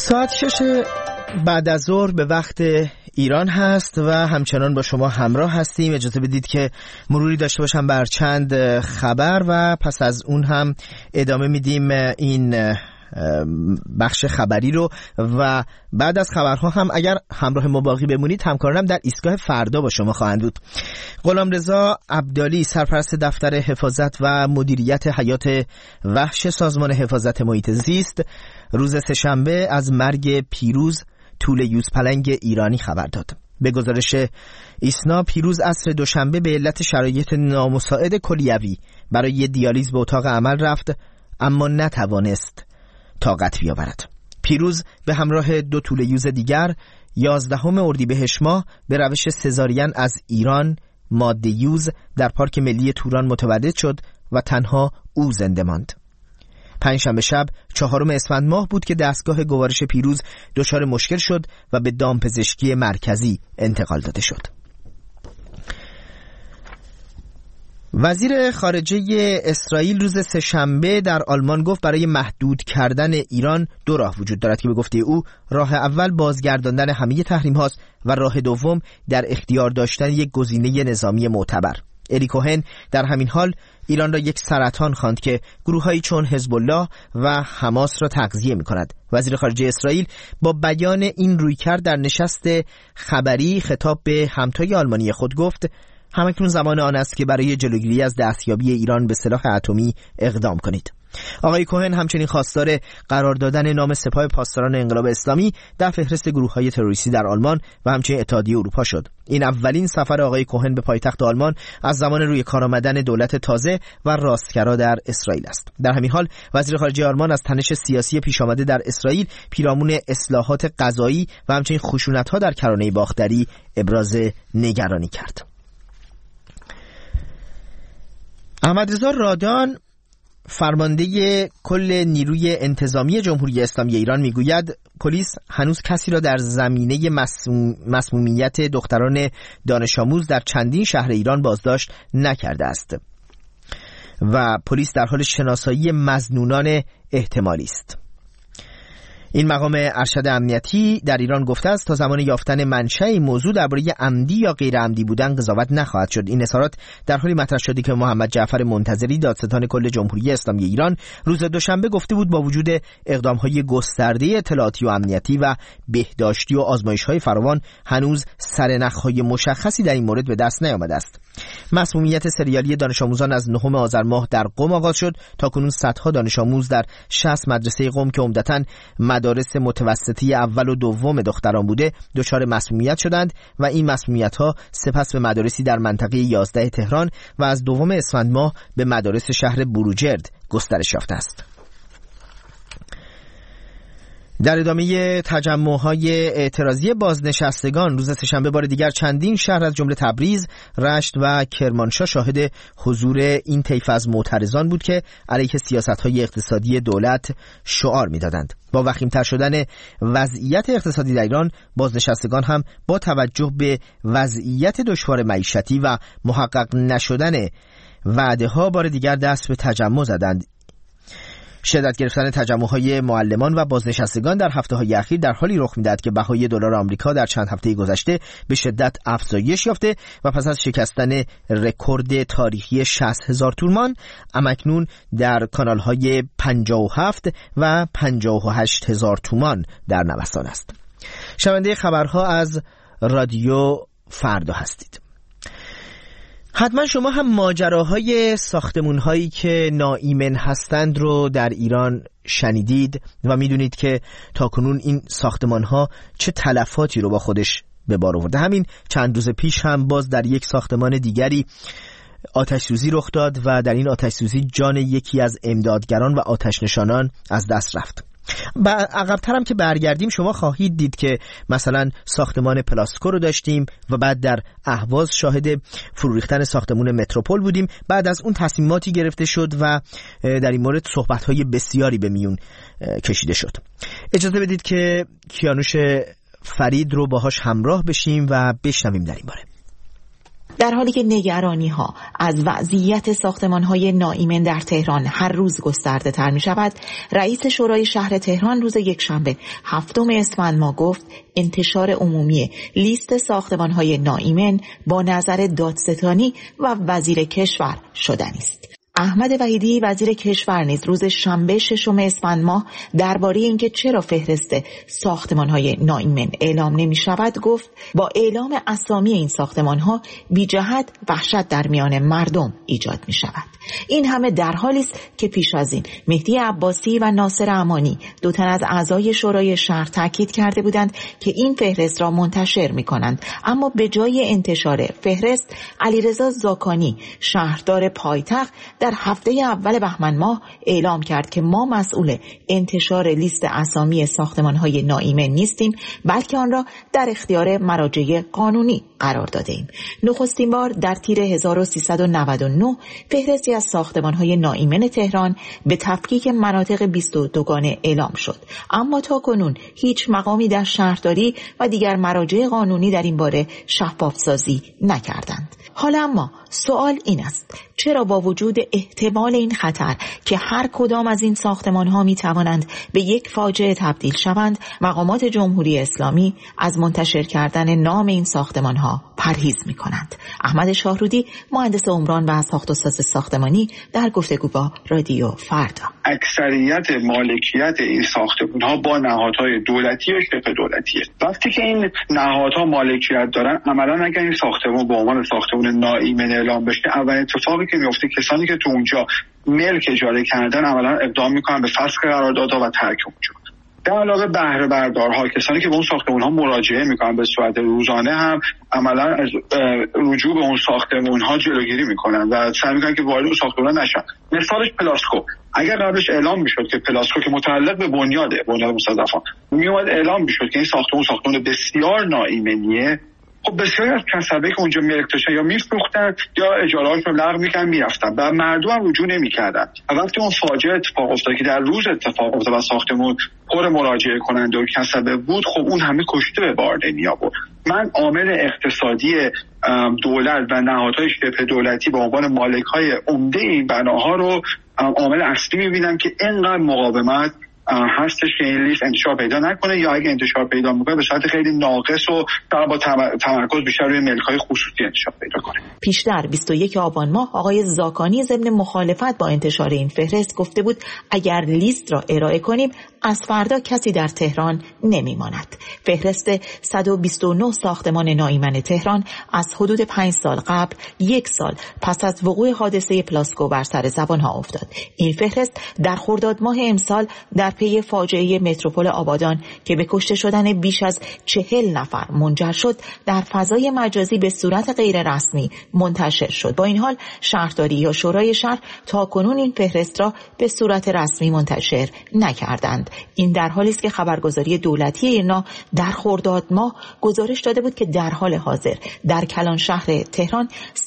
ساعت 6 بعد از ظهر به وقت ایران هست و همچنان با شما همراه هستیم. اجازه بدید که مروری داشته باشم بر چند خبر و پس از اون هم ادامه میدیم این بخش خبری رو و بعد از خبرها هم اگر همراه ما باقی بمونید همکارانم در ایستگاه فردا با شما خواهند بود. غلامرضا عبدالی سرپرست دفتر حفاظت و مدیریت حیات وحش سازمان حفاظت محیط زیست روز سه‌شنبه از مرگ پیروز توله یوزپلنگ ایرانی خبر داد. به گزارش ایسنا پیروز عصر دوشنبه به علت شرایط نامساعد کلیوی برای دیالیز به اتاق عمل رفت اما نتوانست طاقت بیاورد. پیروز به همراه 2 توله یوز دیگر 11 اردیبهشت ماه به روش سزارین از ایران ماده یوز در پارک ملی توران متولد شد و تنها او زنده ماند. پنجشنبه شب 4 اسفند ماه بود که دستگاه گوارش پیروز دچار مشکل شد و به دامپزشکی مرکزی انتقال داده شد. وزیر خارجه اسرائیل روز سه‌شنبه در آلمان گفت برای محدود کردن ایران 2 راه وجود دارد که به گفته او راه اول بازگرداندن همه تحریم هاست و راه دوم در اختیار داشتن یک گزینه نظامی معتبر. الی کوهن در همین حال ایران را یک سرطان خواند که گروه‌هایی چون حزب الله و حماس را تغذیه می‌کند. وزیر خارجه اسرائیل با بیان این رویکرد در نشست خبری خطاب به همتای آلمانی خود گفت همکنون زمان آن است که برای جلوگیری از دستیابی ایران به سلاح اتمی اقدام کنید. آقای کوهن همچنین خواستار قرار دادن نام سپاه پاسداران انقلاب اسلامی در فهرست گروه‌های تروریستی در آلمان و همچنین اتحادیه اروپا شد. این اولین سفر آقای کوهن به پایتخت آلمان از زمان روی کار آمدن دولت تازه و راستگرا در اسرائیل است. در همین حال وزیر خارجه آلمان از تنش سیاسی پیش آمده در اسرائیل پیرامون اصلاحات قضایی و همچنین خشونت‌ها در کرانه باختری ابراز نگرانی کرد. احمدرضا رادان فرمانده کل نیروی انتظامی جمهوری اسلامی ایران میگوید پلیس هنوز کسی را در زمینه مسمومیت دختران دانش آموز در چندین شهر ایران بازداشت نکرده است و پلیس در حال شناسایی مظنونان احتمالی است. این مقام ارشد امنیتی در ایران گفته است تا زمان یافتن منشأ این موضوع درباره عمدی یا غیر عمدی بودن قضاوت نخواهد شد. این اظهارات در حالی مطرح شده که محمد جعفر منتظری دادستان کل جمهوری اسلامی ایران روز دوشنبه گفته بود با وجود اقدام‌های گسترده اطلاعاتی و امنیتی و بهداشتی و آزمایش‌های فراوان هنوز سرنخ‌های مشخصی در این مورد به دست نیامده است. مسمومیت سریالی دانش آموزان از 9 آذر ماه در قم آغاز شد. تاکنون صدها دانش آموز در 60 مدرسه قم که عمدتاً مدارس متوسطی اول و دوم دختران بوده دچار مسمومیت شدند و این مسمومیت‌ها سپس به مدارسی در منطقه 11 تهران و از 2 اسفند ماه به مدارس شهر بروجرد گسترش یافته است. در ادامه تجمع‌های اعتراضی بازنشستگان روز سه‌شنبه بار دیگر چندین شهر از جمله تبریز، رشت و کرمانشاه شاهد حضور این طیف از معترضان بود که علیه سیاست‌های اقتصادی دولت شعار می‌دادند. با وخیم‌تر شدن وضعیت اقتصادی در ایران، بازنشستگان هم با توجه به وضعیت دشوار معیشتی و محقق نشدن وعده‌ها بار دیگر دست به تجمع زدند. شدت گرفتن تجمع‌های معلمان و بازنشستگان در هفته‌های اخیر در حالی رخ می‌دهد که بهای دلار آمریکا در چند هفته گذشته به شدت افزایش یافته و پس از شکستن رکورد تاریخی 60,000 تومان اکنون در کانال‌های 57 و 58,000 تومان در نوسان است. شنونده خبرها از رادیو فردا هستید. حتما شما هم ماجراهای ساختمان‌هایی که ناایمن هستند رو در ایران شنیدید و میدونید که تاکنون این ساختمان‌ها چه تلفاتی رو با خودش به بار آورده. همین چند روز پیش هم باز در یک ساختمان دیگری آتش سوزی رخ داد و در این آتش سوزی جان یکی از امدادگران و آتش نشانان از دست رفت. عقب‌تر هم که برگردیم شما خواهید دید که مثلا ساختمان پلاسکو رو داشتیم و بعد در اهواز شاهد فرو ریختن ساختمان متروپول بودیم. بعد از اون تصمیماتی گرفته شد و در این مورد صحبت‌های بسیاری به میون کشیده شد. اجازه بدید که کیانوش فرید رو باهاش همراه بشیم و بشنویم در این باره. در حالی که نگرانی‌ها از وضعیت ساختمان‌های ناایمن در تهران هر روز گسترده تر می‌شود، رئیس شورای شهر تهران روز یکشنبه 7 اسفند ماه گفت انتشار عمومی لیست ساختمان‌های ناایمن با نظر دادستانی و وزیر کشور شدنی است. احمد وحیدی وزیر کشور نیز روز شنبه 6 اسفند ماه درباره اینکه چرا فهرست ساختمان‌های ناایمن اعلام نمی‌شود گفت با اعلام اسامی این ساختمان‌ها بی جهت وحشت در میان مردم ایجاد می‌شود. این همه در حالی است که پیش از این مهدی عباسی و ناصر امانی دو تن از اعضای شورای شهر تاکید کرده بودند که این فهرست را منتشر می‌کنند، اما به جای انتشار فهرست علیرضا زاکانی شهردار پایتخت در هفته اول بهمن ماه اعلام کرد که ما مسئول انتشار لیست اسامی ساختمان‌های ناایمن نیستیم، بلکه آن را در اختیار مراجع قانونی قرار داده‌ایم. نخستین بار در تیر 1399 فهرستی از ساختمان‌های ناایمن تهران به تفکیک مناطق 22گانه اعلام شد، اما تا کنون هیچ مقامی در شهرداری و دیگر مراجع قانونی در این باره شفاف‌سازی نکردند. حالا اما سوال این است: چرا با وجود احتمال این خطر که هر کدام از این ساختمان‌ها می‌توانند به یک فاجعه تبدیل شوند، مقامات جمهوری اسلامی از منتشر کردن نام این ساختمان‌ها پرهیز می‌کنند؟ احمد شاهرودی، مهندس عمران و ساخت‌وساز ساختمانی، در گفتگو با رادیو فردا: اکثریت مالکیت این ساختمان‌ها با نهادهای دولتی و شبه دولتیه. وقتی که این نهادها مالکیت دارن، عملاً اگر این ساختمان به عنوان ساختمان ناایمن اعلام بشه، اولین اتفاقی که میفته کسانی که تو اونجا ملک اجاره کردن عملاً اقدام میکنن به فسخ قراردادها و ترک اونجا. در علاوه بهره بردارها، کسانی که به اون ساختمان‌ها مراجعه میکنن به صورت روزانه، هم عملاً از رجوع به اون ساختمان‌ها جلوگیری میکنن و سعی میکنن که وارد اون ساختمان‌ها نشن. مثالش پلاسکو. اگر قبلش اعلام میشد که پلاسکو که متعلق به بنیاد مستضعفان میومد اعلام میشد که این ساختمان بسیار ناایمنیه، خب بسیاری از کسبه که اونجا ملک داشتن یا میفروختن یا اجاره‌هاشون رو لغو می‌کردن میرفتن و مردم هم رجوع نمی‌کردن. وقتی اون فاجعه اتفاق افتاد که در روز اتفاق افتاد و ساختمون پر مراجعه کننده و کسبه بود، خب اون همه کشته به بار نمی‌آورد. من عامل اقتصادی دولت و نهادهای شبه دولتی به عنوان مالک‌های عمده این بناها رو عامل اصلی می‌بینم که اینقدر مقاومت هستش که این لیست انتشار پیدا نکنه، یا اگه انتشار پیدا میکنه به صورت خیلی ناقص و با تمرکز بیشتر روی ملک‌های خصوصی انتشار پیدا کنه. پیشتر 21 آبان ماه آقای زاکانی ضمن مخالفت با انتشار این فهرست گفته بود اگر لیست را ارائه کنیم از فردا کسی در تهران نمیماند. فهرست 129 ساختمان ناایمن تهران از حدود 5 سال قبل، 1 سال پس از وقوع حادثه پلاسکو بر سر زبانها افتاد. این فهرست در خرداد ماه امسال در پی فاجعه متروپول آبادان که به کشته شدن بیش از 40 نفر منجر شد در فضای مجازی به صورت غیر رسمی منتشر شد. با این حال شهرداری یا شورای شهر تا کنون این فهرست را به صورت رسمی منتشر نکردند. این در حالی است که خبرگزاری دولتی ایرنا در خرداد ماه گزارش داده بود که در حال حاضر در کلان شهر تهران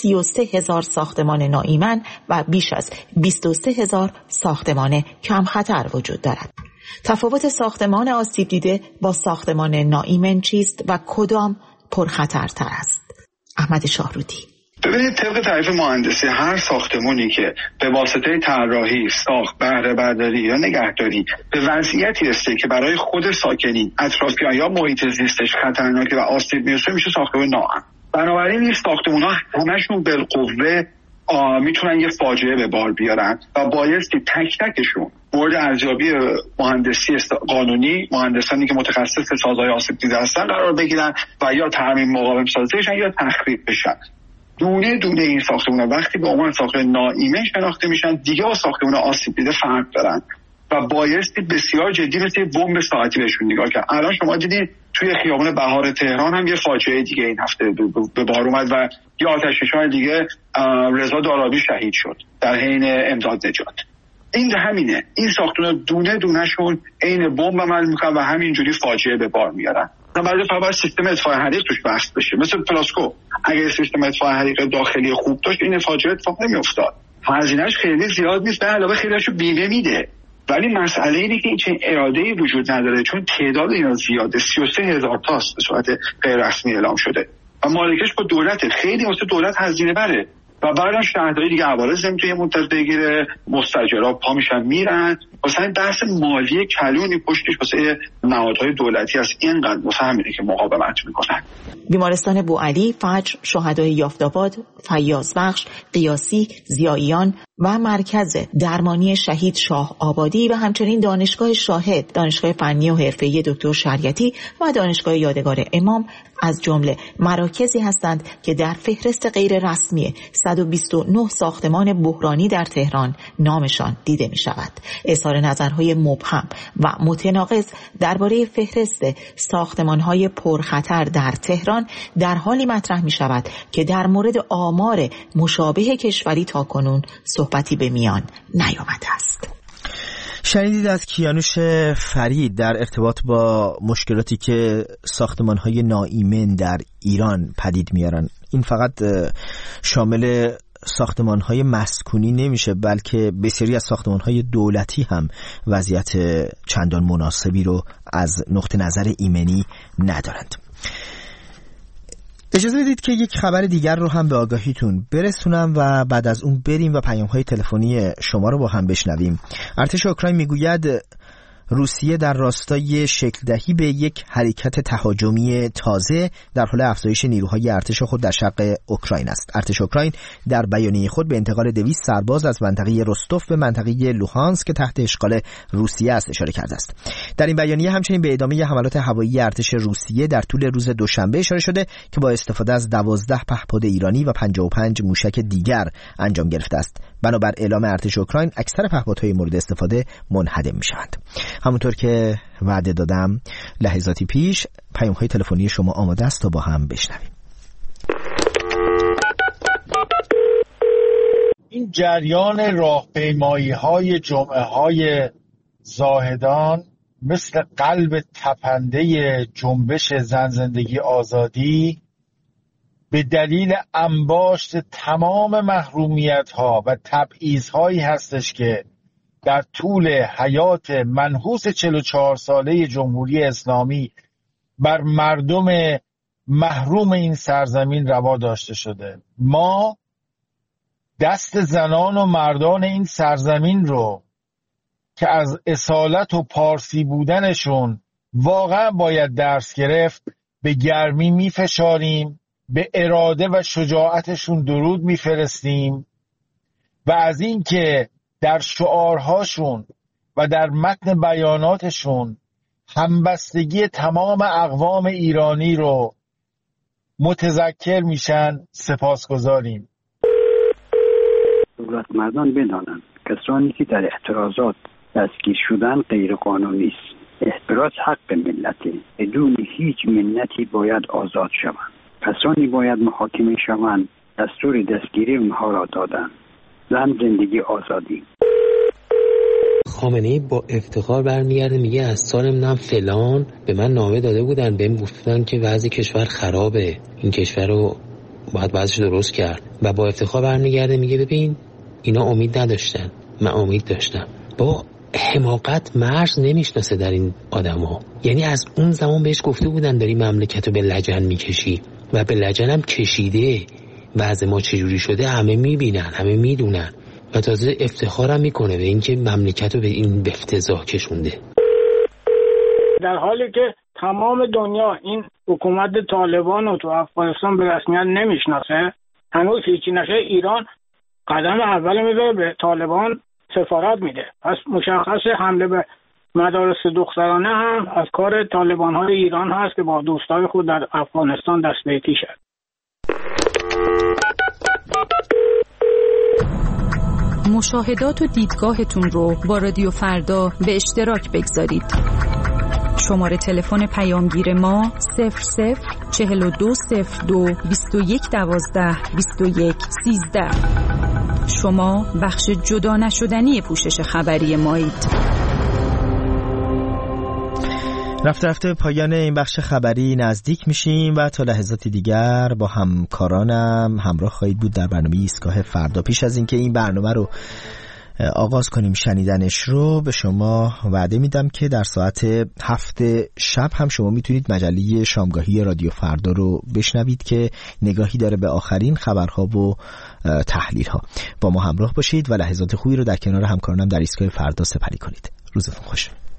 33,000 ساختمان ناایمن و بیش از 23,000 ساختمان کم خطر وجود دارد. تفاوت ساختمان آسیب دیده با ساختمان ناایمن چیست و کدام پرخطرتر است؟ احمد شاهرودی: ببینید، طبق تعریف مهندسی هر ساختمانی که به واسطه طراحی، ساخت، بهره برداری یا نگهداری به وضعیتی رسیده که برای خود ساکنین، اطرافیان یا محیط زیستش خطرناکه و آسیب میرسه میشه ساختمان ناامن. بنابراین این ساختمان‌ها همشون بالقوه میتونن یه فاجعه به بار بیارن و بایستی تک تکشون مورد ارزیابی مهندسی قانونی، مهندسانی که متخصص سازهای آسیب دیده هستن قرار بگیرن و یا ترمیم مقاوم سازی بشن یا تخریب بشن. دونه دونه این ساختمان‌ها وقتی به عنوان ساختمان ناایمن شناخته میشن، دیگه با ساختمان آسیب دیده فرق دارن و بایستی بسیار جدی مثل بمب ساعتی بهشون نگاه کرد. الان شما دیدید توی خیابان بهار تهران هم یه فاجعه دیگه این هفته به بار اومد و یه آتش‌نشان دیگه رضا دارابی شهید شد در حین امداد نجات. این همینه، این ساختمان دونه دونهشون عین بمب عمل میکنن و همینجوری فاجعه به بار میارن. برای فقط سیستم اطفاء حریق توش بحث بشه. مثل پلاسکو اگه سیستم اطفاء حریق داخلی خوب داشت این فاجعه اتفاق نمیافتاد. هزینه‌اش خیلی زیاد نیست، به علاوه خیلیشو بیمه میده. ولی مسئله اینه که این اراده‌ای وجود نداره، چون تعداد اینا زیاده، 33,000 تاست به صورت غیر رسمی اعلام شده. و مالکیتش با دولت، خیلی واسه دولت هزینه بره و بعدن شهرداری دیگه عوارض نمیتونه یه مدت بگیره، مستاجرها پا میشن میرن. واسه بحث مالی کلونی پشتش واسه نهادهای دولتی هست، اینقدر مفهمیده که مقاومت میکنن. بیمارستان بوعلی، فجر، شهدای یافت‌آباد، فیاض بخش، قیاسی، ضیائیان و مرکز درمانی شهید شاه آبادی و همچنین دانشگاه شاهد، دانشگاه فنی و حرفه‌ای دکتر شریعتی و دانشگاه یادگار امام از جمله مراکزی هستند که در فهرست غیر رسمی 129 ساختمان بحرانی در تهران نامشان دیده می شود. اظهار نظرهای مبهم و متناقض درباره فهرست ساختمان‌های پرخطر در تهران در حالی مطرح می شود که در مورد آمار مشابه کشوری تاکنون صحبتی به میان نیامده است. شنیدید از کیانوش فرید در ارتباط با مشکلاتی که ساختمان‌های ناایمن در ایران پدید میارن. این فقط شامل ساختمان‌های مسکونی نمیشه، بلکه بسیاری از ساختمان‌های دولتی هم وضعیت چندان مناسبی رو از نقطه نظر ایمنی ندارند. اجازه بدید که یک خبر دیگر رو هم به آگاهیتون برسونم و بعد از اون بریم و پیام‌های تلفنی شما رو با هم بشنویم. ارتش اوکراین میگوید روسیه در راستای شکل دهی به یک حرکت تهاجمی تازه در حال افزایش نیروهای ارتش خود در شرق اوکراین است. ارتش اوکراین در بیانیه خود به انتقال 200 سرباز از منطقه رستوف به منطقه لوهانسک که تحت اشغال روسیه است اشاره کرده است. در این بیانیه همچنین به ادامه حملات هوایی ارتش روسیه در طول روز دوشنبه اشاره شده که با استفاده از 12 پهپاد ایرانی و 55 موشک دیگر انجام گرفته است. بنابر اعلام ارتش اوکراین اکثر پهپادهای مورد استفاده منهدم می‌شوند. همونطور که وعده دادم لحظاتی پیش پیام‌های تلفنی شما آماده است تا با هم بشنویم. این جریان راهپیمایی‌های جمعه‌های زاهدان مثل قلب تپنده جنبش زن زندگی آزادی به دلیل انباشت تمام محرومیت‌ها و تبعیض‌هایی هستش که در طول حیات منحوس 44 ساله جمهوری اسلامی بر مردم محروم این سرزمین روا داشته شده. ما دست زنان و مردان این سرزمین رو که از اصالت و پارسی بودنشون واقعا باید درس گرفت به گرمی میفشاریم، به اراده و شجاعتشون درود میفرستیم و از این که در شعارهاشون و در متن بیاناتشون همبستگی تمام اقوام ایرانی رو متذکر میشن سپاسگزاریم. دولتمردان بدانند کسانی که در اعتراضات دستگیر شدن غیر قانونی است. احتراز حق ملت، بدون هیچ منتی باید آزاد شوند. کسانی باید محاکمه شوند. دستور دستگیری اونها را دادند. زن زندگی آزادی. خامنه‌ای با افتخار برمیگرده میگه از سال فلان به من نامه داده بودن، بهم گفتن که وضع کشور خرابه، این کشور رو باید وضعش درست کرد و با افتخار برمیگرده میگه ببین اینا امید نداشتن، من امید داشتم. با حماقت مرز نمیشناسه در این آدم‌ها. یعنی از اون زمان بهش گفته بودن داری مملکت رو به لجن میکشی و به لجن هم کشیده. وضع ما چجوری شده همه میبینن، همه میدونن و تازه افتخارم میکنه به اینکه مملکت رو به این افتضاح کشونده. در حالی که تمام دنیا این حکومت طالبان رو تو افغانستان به رسمیت نمیشناسه، هنوز هیچی نشه، ایران قدم اول میذاره به طالبان سفارت میده. پس مشخص حمله به مدارس دخترانه هم از کار طالبان های ایران هست که با دوستای خود در افغانستان دست به یکی شد. مشاهدات و دیدگاهتون رو با رادیو فردا به اشتراک بگذارید. شماره تلفن پیامگیر ما 004202 2112 2113. شما بخش جدا نشدنی پوشش خبری مایید. رفته رفته پایان این بخش خبری نزدیک میشیم و تا لحظاتی دیگر با همکارانم همراه خواهید بود در برنامه ایستگاه فردا. پیش از اینکه این برنامه رو آغاز کنیم شنیدنش رو، به شما وعده میدم که در ساعت 7 شب هم شما میتونید مجله شامگاهی رادیو فردا رو بشنوید که نگاهی داره به آخرین خبرها و تحلیل‌ها. با ما همراه باشید و لحظات خوبی رو در کنار همکارانم در ایستگاه فردا سپری کنید. روزتون خوش.